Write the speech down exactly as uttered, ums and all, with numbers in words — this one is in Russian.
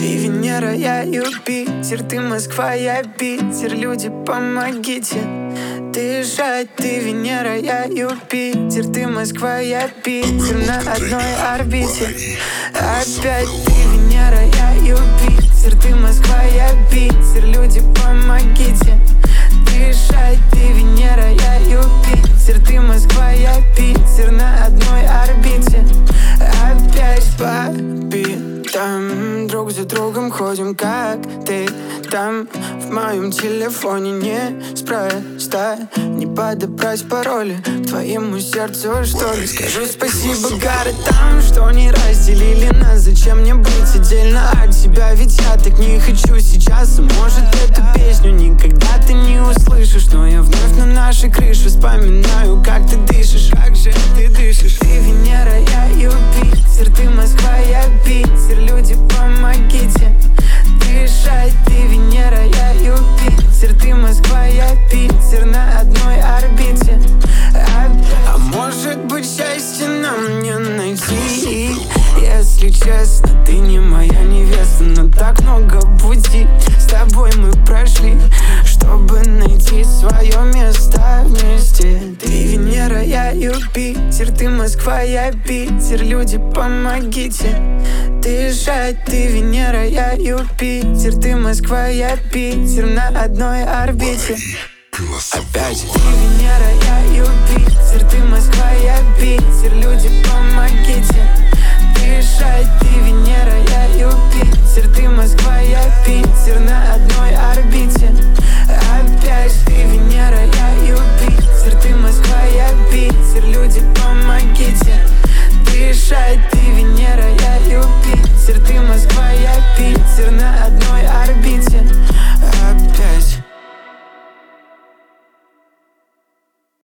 Ты Венера, я Юпитер, ты Москва, я Питер. Люди, помогите дышать. Ты Венера, я Юпитер, ты Москва, я Питер. На одной орбите опять. Ты Венера, я Юпитер, ты Москва, я Питер. Люди, помогите дышать. Ты Венера, я Юпитер, ты Москва, я Питер. На одной орбите опять. Папи, там друг за другом ходим, как ты там. В моем телефоне неспроста не подобрать пароли к твоему сердцу, что ли. Скажу спасибо городам, что не разделили нас. Зачем мне быть отдельно от тебя, ведь я так не хочу сейчас. Может, эту песню никогда ты не услышишь, но я вновь на нашей крыше вспоминаю, как ты дышишь. Как же ты дышишь? Ты Венера, я Юпитер, ты Москва, я Питер. Люди, помогите дышать. Ты Венера, я Юпитер, ты Москва, я Питер. На одной орбите. А, а может быть, счастье нам не найти? Если честно, ты не моя невеста, но так много пути с тобой мы прошли, чтобы найти свое место вместе. Ты Венера, я Юпитер, ты Москва, я Питер. Люди, помогите дышать. Ты Венера, я Юпитер, ты Москва, я Питер. На одной орбите опять. Ты Венера, я Юпитер, ты Москва, я Питер. Люди, помогите дышать. Ты Венера, я Юпитер, ты Москва, я Питер. На одной орбите опять. Ты Венера, я Юпитер, ты Москва, я Питер. Люди, помогите дышать. Ты Венера, я Юпитер, ты Москва, я Питер. На